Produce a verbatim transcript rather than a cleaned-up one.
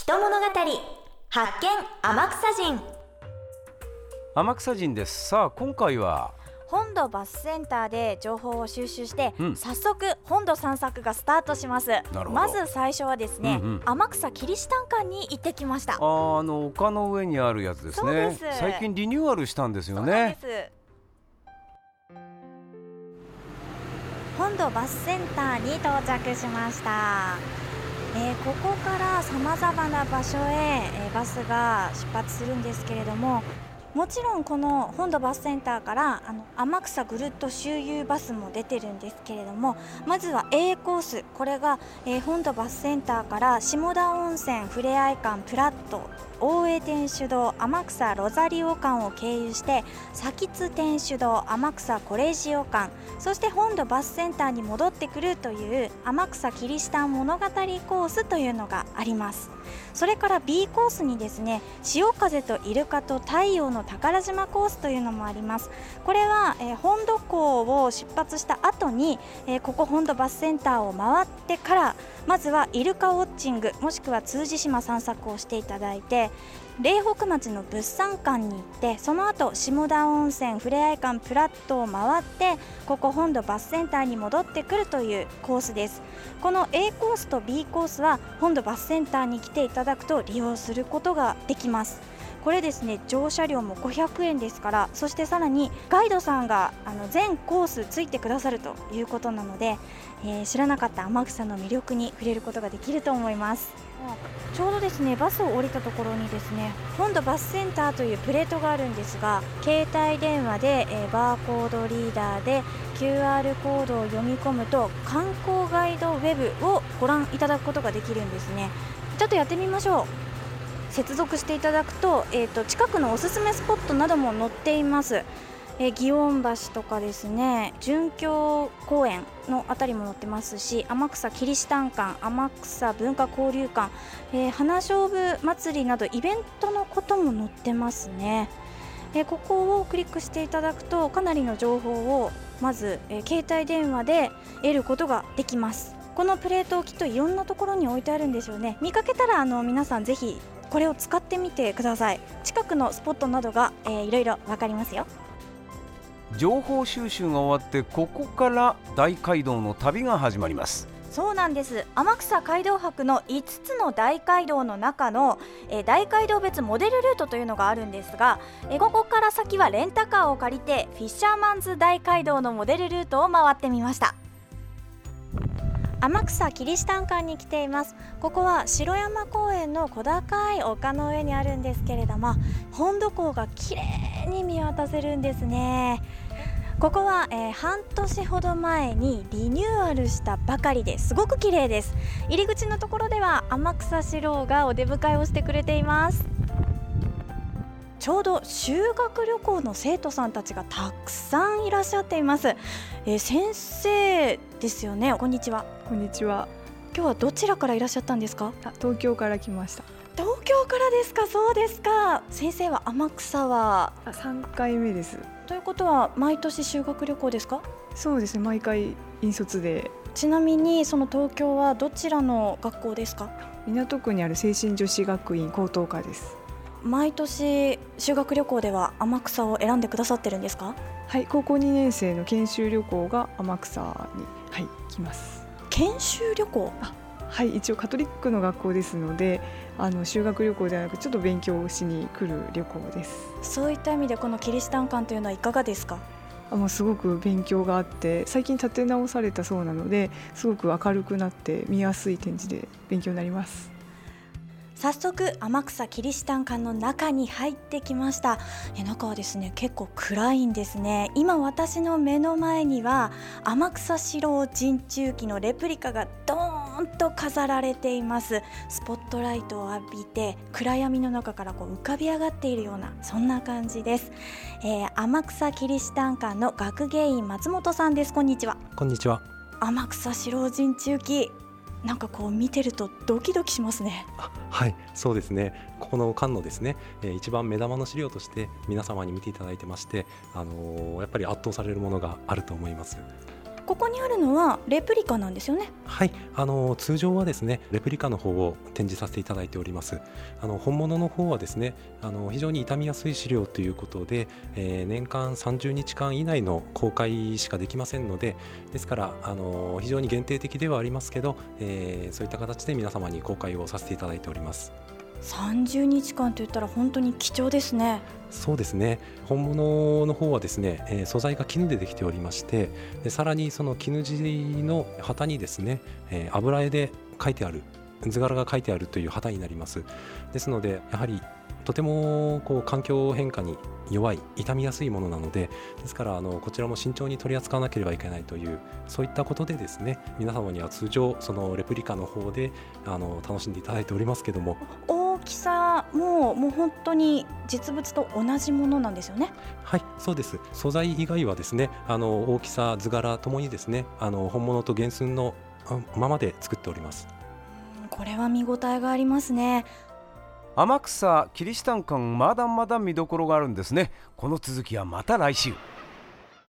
人物語発見天草人。 天草人です。さあ今回は本土バスセンターで情報を収集して、 うん、 早速本土散策がスタートします。まず最初はですね、うんうん、天草キリシタン館に行ってきました。 あーあの丘の上にあるやつですね。 そうです。 最近リニューアルしたんですよね。 そうです。本土バスセンターに到着しました。えー、ここからさまざまな場所へ、えー、バスが出発するんですけれども、もちろんこの本土バスセンターからあの天草ぐるっと周遊バスも出てるんですけれども、まずは A コース、これが、えー、本土バスセンターから下田温泉ふれあい館プラット大江天主堂天草ロザリオ館を経由して津天主堂天草コレジオ館、そして本土バスセンターに戻ってくるという天草キリシタン物語コースというのがあります。それから B コースにですね、潮風とイルカと太陽の宝島コースというのもあります。これは、えー、本土港を出発した後に、えー、ここ本土バスセンターを回ってからまずはイルカウォッチングもしくは通詞島散策をしていただいて、苓北町の物産館に行って、その後下田温泉ふれあい館プラットを回ってここ本土バスセンターに戻ってくるというコースです。この A コースと B コースは本土バスセンターに来ていただくと利用することができます。これですね、乗車料もごひゃくえんですから、そしてさらにガイドさんがあの全コースついてくださるということなので、えー、知らなかった天草の魅力に触れることができると思います。ちょうどですね、バスを降りたところにですね、本土バスセンターというプレートがあるんですが、携帯電話で、えー、バーコードリーダーで キューアール コードを読み込むと観光ガイドウェブをご覧いただくことができるんですね。ちょっとやってみましょう。接続していただくと、えーと、近くのおすすめスポットなども載っています。えー、祇園橋とかですね、殉教公園のあたりも載ってますし、天草キリシタン館、天草文化交流館、えー、花菖蒲祭りなどイベントのことも載ってますね。えー、ここをクリックしていただくとかなりの情報をまず、えー、携帯電話で得ることができます。このプレートをきっといろんなところに置いてあるんでしょうね。見かけたらあの皆さんぜひこれを使ってみてください。近くのスポットなどが、えー、いろいろわかりますよ。 情報収集が終わってここから大街道の旅が始まります。 そうなんです。天草街道博のいつつの大街道の中の、えー、大街道別モデルルートというのがあるんですが、えー、ここから先はレンタカーを借りてフィッシャーマンズ大街道のモデルルートを回ってみました。天草キリシタン館に来ています。ここは城山公園の小高い丘の上にあるんですけれども、本土港がきれいに見渡せるんですね。ここは、えー、半年ほど前にリニューアルしたばかりですごく綺麗です。入り口のところでは天草四郎がお出迎えをしてくれています。ちょうど修学旅行の生徒さんたちがたくさんいらっしゃっています。えー、先生ですよね。こんにちは。 こんにちは。 今日はどちらからいらっしゃったんですか？ あ、東京から来ました。 東京からですか。そうですか。先生は天草はあさんかいめです。 ということは毎年修学旅行ですか？ そうですね、毎回引率で。 ちなみにその東京はどちらの学校ですか？ 港区にある聖心女子学院高等科です。 毎年修学旅行では天草を選んでくださってるんですか？ はい、高校にねん生の研修旅行が天草に、はい、来ます。 研修旅行？ あ、はい、一応カトリックの学校ですので、あの修学旅行ではなくちょっと勉強しに来る旅行です。 そういった意味でこのキリシタン館というのはいかがですか？ あ、もうすごく勉強があって、最近建て直されたそうなので、すごく明るくなって見やすい展示で勉強になります。 早速天草キリシタン館の中に入ってきました。え中はですね、結構暗いんですね。今私の目の前には天草四郎陣中旗のレプリカがドーンと飾られています。スポットライトを浴びて暗闇の中からこう浮かび上がっているようなそんな感じです。えー、天草キリシタン館の学芸員松本さんです。こんにちは。 こんにちは。 天草四郎陣中旗、なんかこう見てるとドキドキしますね。 あ、はい、そうですね。ここの館のですね、えー、一番目玉の資料として皆様に見ていただいてまして、あのー、やっぱり圧倒されるものがあると思います。 こここにあるのはレプリカなんですよね。 はい、あの通常はですねレプリカの方を展示させていただいております。あの本物の方はですねあの非常に傷みやすい資料ということで、えー、年間さんじゅうにちかん以内の公開しかできませんので、ですからあの非常に限定的ではありますけど、えー、そういった形で皆様に公開をさせていただいております。 さんじゅうにちかんといったら本当に貴重ですね。 そうですね、本物の方はですね、えー、素材が絹でできておりまして、でさらにその絹地の旗にですね、えー、油絵で書いてある図柄が書いてあるという旗になります。ですのでやはりとてもこう環境変化に弱い、傷みやすいものなので、ですからあのこちらも慎重に取り扱わなければいけないという、そういったことでですね皆様には通常そのレプリカの方であの楽しんでいただいておりますけども、 大きさももう本当に実物と同じものなんですよね。 はい、そうです。素材以外はですねあの大きさ、図柄ともにですねあの本物と原寸のままで作っております。 これは見応えがありますね。 天草キリシタン館、まだまだ見どころがあるんですね。この続きはまた来週。